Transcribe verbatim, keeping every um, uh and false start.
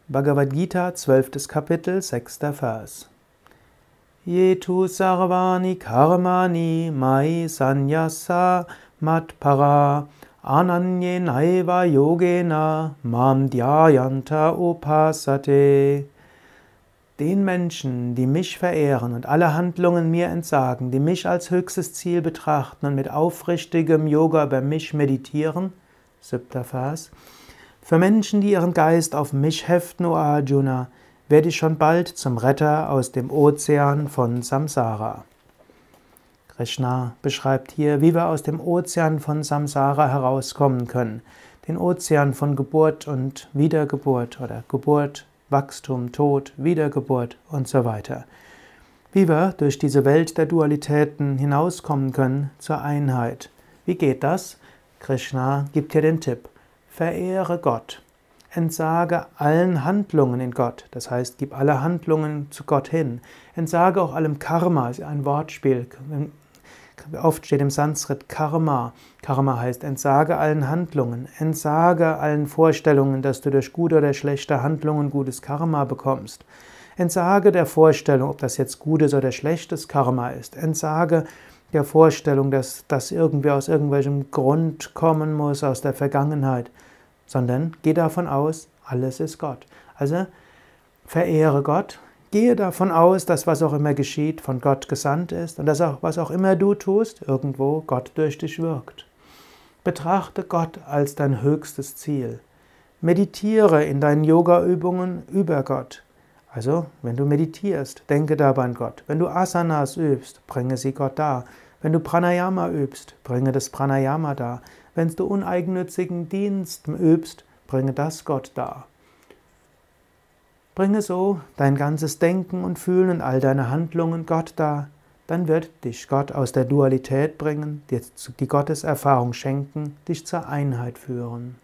Bhagavad Gita, zwölftes Kapitel, sechster Vers. Yetu sarvani karmani mai sannyasa matpara ananyenaiva yogena mam dhyayanta upasate. Den Menschen, die mich verehren und alle Handlungen mir entsagen, die mich als höchstes Ziel betrachten und mit aufrichtigem Yoga über mich meditieren, siebter Vers, für Menschen, die ihren Geist auf mich heften, o Arjuna, werde ich schon bald zum Retter aus dem Ozean von Samsara. Krishna beschreibt hier, wie wir aus dem Ozean von Samsara herauskommen können. Den Ozean von Geburt und Wiedergeburt oder Geburt, Wachstum, Tod, Wiedergeburt und so weiter. Wie wir durch diese Welt der Dualitäten hinauskommen können zur Einheit. Wie geht das? Krishna gibt hier den Tipp. Verehre Gott. Entsage allen Handlungen in Gott. Das heißt, gib alle Handlungen zu Gott hin. Entsage auch allem Karma, ist ein Wortspiel. Oft steht im Sanskrit Karma. Karma heißt, entsage allen Handlungen. Entsage allen Vorstellungen, dass du durch gute oder schlechte Handlungen gutes Karma bekommst. Entsage der Vorstellung, ob das jetzt gutes oder schlechtes Karma ist. Entsage der Vorstellung, dass das irgendwie aus irgendwelchem Grund kommen muss, aus der Vergangenheit. Sondern geh davon aus, alles ist Gott. Also verehre Gott, gehe davon aus, dass was auch immer geschieht, von Gott gesandt ist und dass auch was auch immer du tust, irgendwo Gott durch dich wirkt. Betrachte Gott als dein höchstes Ziel. Meditiere in deinen Yoga-Übungen über Gott. Also, wenn du meditierst, denke dabei an Gott. Wenn du Asanas übst, bringe sie Gott dar. Wenn du Pranayama übst, bringe das Pranayama dar. Wenn du uneigennützigen Dienst übst, bringe das Gott dar. Bringe so dein ganzes Denken und Fühlen und all deine Handlungen Gott dar, dann wird dich Gott aus der Dualität bringen, dir die Gotteserfahrung schenken, dich zur Einheit führen.